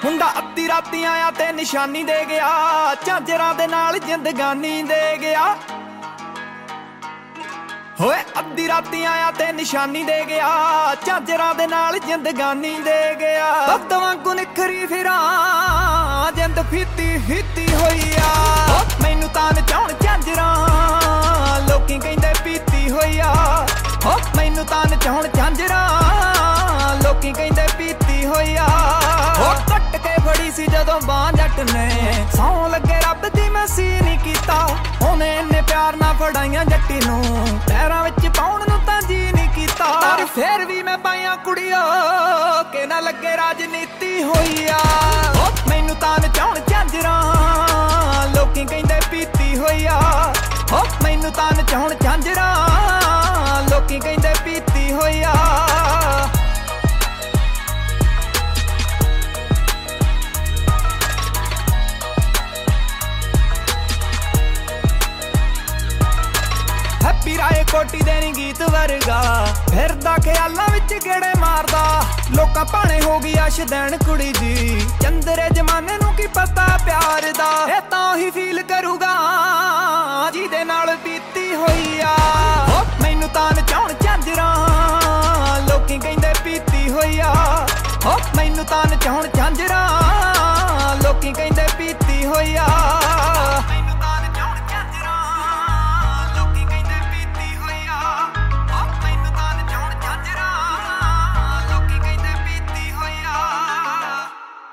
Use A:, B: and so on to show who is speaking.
A: ਮੁੰਡਾ ਅੱਧੀ ਰਾਤੀ ਆਇਆ ਤੇ ਨਿਸ਼ਾਨੀ ਦੇ ਗਿਆ, ਝਾਂਜਰਾਂ ਦੇ ਨਾਲ ਜ਼ਿੰਦਗਾਨੀ ਦੇ ਗਿਆ। ਹੋਏ ਅੱਧੀ ਰਾਤੀ ਆਇਆ ਤੇ ਨਿਸ਼ਾਨੀ ਦੇ ਗਿਆ, ਝਾਂਜਰਾਂ ਦੇ ਨਾਲ ਜ਼ਿੰਦਗਾਨੀ ਦੇ ਗਿਆ। ਦੁੱਧ ਵਾਂਗੂ ਨਿਖਰੀ ਫਿਰਾਂ ਜਿੰਦ ਫੀਤੀ ਫੀਤੀ ਹੋਈ ਆ, ਮੈਨੂੰ ਤਾਂ ਨਚਾਉਣ ਝਾਂਜਰਾਂ ਲੋਕੀ ਕਹਿੰਦੇ ਪੀਤੀ ਹੋਈ ਆ। ਮੈਨੂੰ ਤਾਂ ਨਚਾਉਣ ਝਾਂਜਰਾਂ ਲੋਕੀ ਕਹਿੰਦੇ ਪੀਤੀ ਹੋਈ ਆ। ਕੱਟ ਕੇ ਫੜੀ ਸੀ ਜਦੋਂ ਬਾਂਹ ਜੱਟ ਨੇ, ਸੌਂ ਲੱਗੇ ਰੱਬ ਦੀ ਮੈਂ ਸੀ ਨਹੀਂ ਕੀਤਾ। ਉਹਨੇ ਇੰਨੇ ਪਿਆਰ ਨਾਲ ਫੜਾਈਆਂ ਜੱਟੀ ਨੂੰ, ਪੈਰਾਂ ਵਿੱਚ ਪਾਉਣ ਨੂੰ ਤਾਂ ਜੀ ਨਹੀਂ ਕੀਤਾ। ਪਰ ਫੇਰ ਵੀ ਮੈਂ ਪਾਈਆਂ ਕੁੜੀਓ ਕਿ ਨਾ ਲੱਗੇ ਰਾਜਨੀਤੀ ਹੋਈ ਆ। ਮੈਨੂੰ ਤਾਂ ਨਚਾਉਣ ਝਾਂਜਰਾਂ ਲੋਕੀ ਕਹਿੰਦੇ ਪੀਤੀ ਹੋਈ ਆ। ਮੈਨੂੰ ਤਾਂ ਨਚਾਉਣ ਝਾਂਜਰਾਂ ਲੋਕੀ ਕਹਿੰਦੇ ਪੀਤੀ ਹੋਈ ਆ। ਹੈਪੀ ਰਾਏ ਕੋਟੀ ਦੇ ਨੀ ਗੀਤ ਵਰਗਾ, ਫਿਰਦਾ ਖਿਆਲਾਂ ਵਿੱਚ ਗੇੜੇ ਮਾਰਦਾ। ਲੋਕਾਂ ਭਾਣੇ ਹੋ ਗਈ ਅਸ਼ਦੈਣ ਕੁੜੀ ਦੀ, ਚੰਦਰੇ ਜਮਾਨੇ ਨੂੰ ਕੀ ਪਤਾ ਪਿਆਰ ਦਾ। ਇਹ ਤਾਂ ਹੀ ਫੀਲ ਕਰੂਗਾ ਜਿਹਦੇ ਨਾਲ ਬੀਤੀ ਹੋਈ ਆ। ਮੈਨੂੰ ਤਾਂ ਨਚਾਉਣ ਝਾਂਜਰਾਂ ਲੋਕੀ ਕਹਿੰਦੇ ਪੀਤੀ ਹੋਈ ਆ। ਮੈਨੂੰ ਤਾਂ ਨਚਾਉਣ ਝਾਂਜਰਾਂ